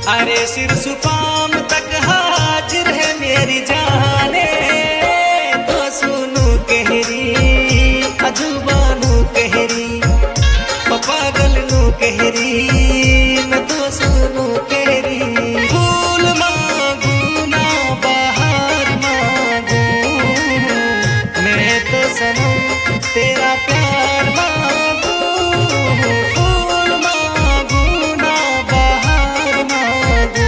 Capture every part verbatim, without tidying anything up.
अरे सिर सुपाम तक हाजिर है मेरी जाने, तो सुनू कहरी अजूबानू कहरी पागल नू कहरी, मैं तो सुनू कहरी। फूल मांगू ना बाहर मांगू, मैं तो सनम तेरा प्यार मांगू। फूल मांगू ना बाहर मांगू।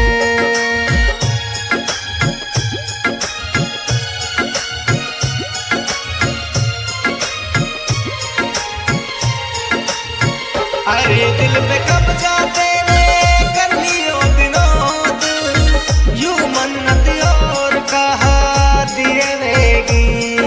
अरे दिल पे कब्जा तेरे कर लियो विनोद, यू मन्नत और कहा दिए देगी।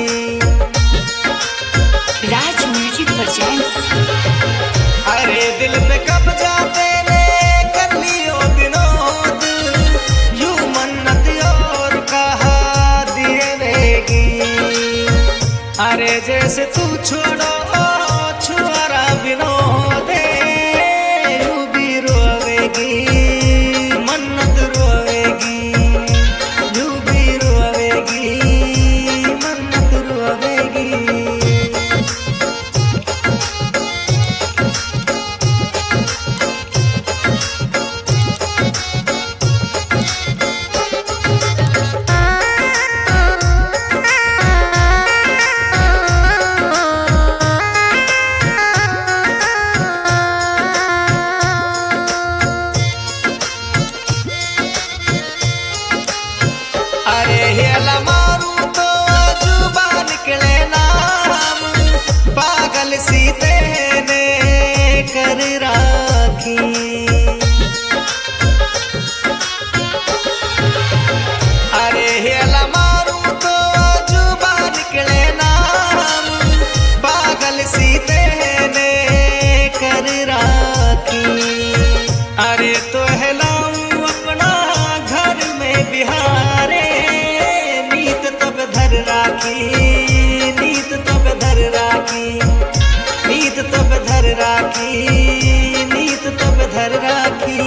Raj music presents. अरे दिल पे कब्जा तेरे कर लियो विनोद, यू मन्नत और कहा दिए देगी। अरे जैसे तू छोड़ो छुआरा विनोद, यू भी रोवेगी मन्नत रोवेगी, यू भी रोवेगी मन्नत रोवेगी। अरे हेला मारू तो जुबान निकले नाम, पागल सी तेने कर राखी। अरे हेला मारू तो जुबान निकले नाम, पागल सी तेने कर राखी। अरे तो हेलाऊं अपना घर में बिहारे, नीत तब धर राखी, नीत तब धर राखी, नीत तब धर राखी, नीत तब धर राखी।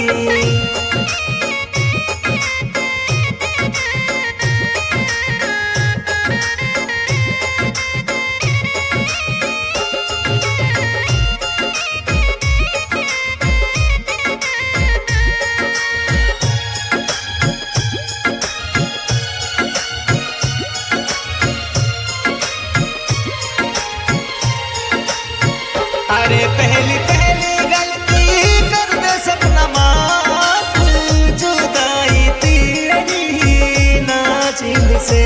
अरे पहली पहली गलती कर दे सपना माफ, जुदाई तेरी नाजिल से।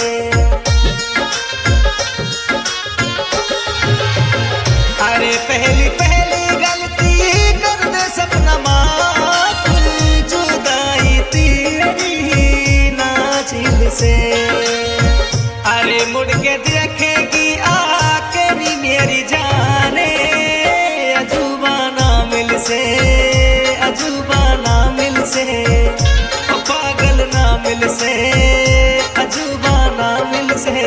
अरे पहली पहली गलती कर दे सपना माफ, जुदाई तेरी नाजिल से। अरे मुड़ के देखेगी आके नी मेरी जाने, अजूबा ना मिल से, अजूबा ना मिल से, ओ पागल ना मिल से, अजूबा ना मिल से।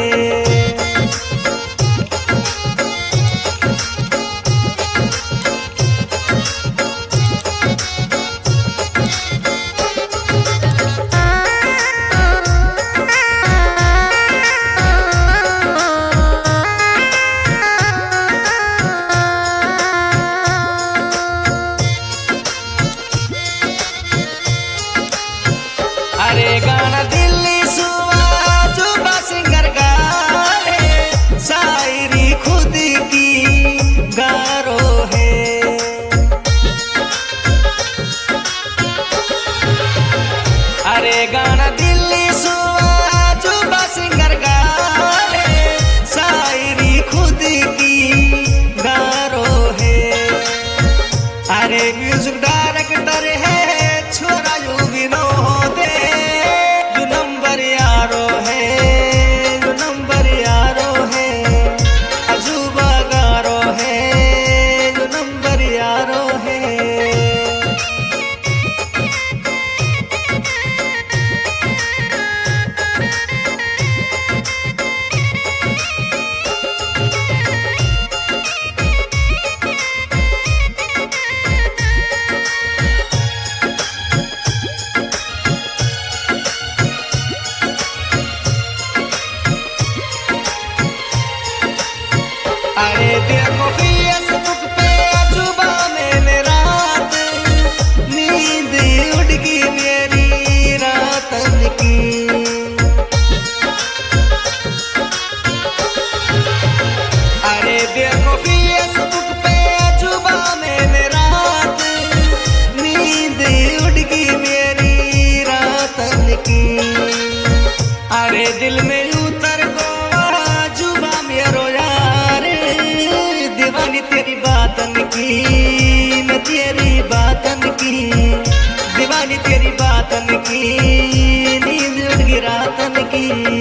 अरे गाना दिल्ली सुआ जुबा सिंगर गाए, शायरी खुद की गारो है। अरे गाना दिल्ली सुआ जुबा सिंगर गाए, शायरी खुद की गारो है। अरे म्यूजिक डायरेक्टर है छोरा यू विनोद, यू नंबर यारो है, यू नंबर यारो है, अजूबा गारो है, यू नंबर यारो है। उड़ गई मेरी रातन की। अरे दिल में उतर गोवा जुबा मेरो यार, दीवानी तेरी बातन की, मैं तेरी बातन की, दीवानी तेरी बातन की, नींद उड़ गई रातन की।